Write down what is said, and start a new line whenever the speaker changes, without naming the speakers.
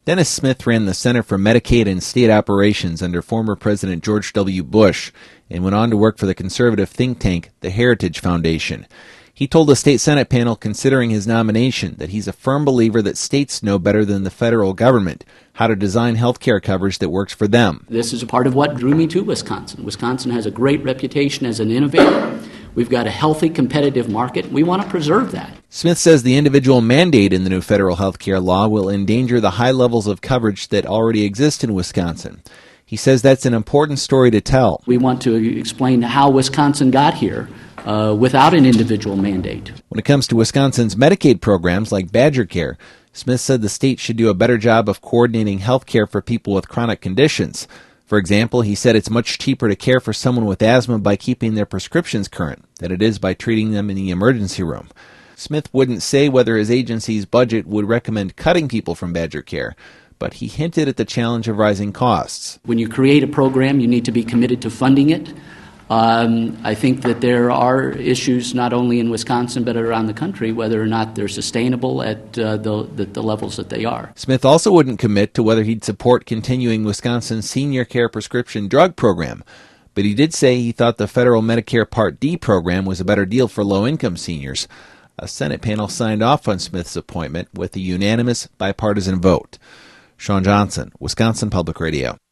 Dennis Smith ran the Center for Medicaid and State Operations under former President George W. Bush and went on to work for the conservative think tank, the Heritage Foundation. He told the state Senate panel considering his nomination that he's a firm believer that states know better than the federal government how to design health care coverage that works for them.
This is a part of what drew me to Wisconsin. Wisconsin has a great reputation as an innovator. We've got a healthy, competitive market. We want to preserve that.
Smith says the individual mandate in the new federal health care law will endanger the high levels of coverage that already exist in Wisconsin. He says that's an important story to tell.
We want to explain how Wisconsin got here without an individual mandate.
When it comes to Wisconsin's Medicaid programs like Badger Care, Smith said the state should do a better job of coordinating health care for people with chronic conditions. For example, he said it's much cheaper to care for someone with asthma by keeping their prescriptions current than it is by treating them in the emergency room. Smith wouldn't say whether his agency's budget would recommend cutting people from Badger Care, but he hinted at the challenge of rising costs.
When you create a program, you need to be committed to funding it. I think that there are issues not only in Wisconsin but around the country whether or not they're sustainable at the levels that they are.
Smith also wouldn't commit to whether he'd support continuing Wisconsin's senior care prescription drug program, but he did say he thought the federal Medicare Part D program was a better deal for low-income seniors. A Senate panel signed off on Smith's appointment with a unanimous bipartisan vote. Sean Johnson, Wisconsin Public Radio.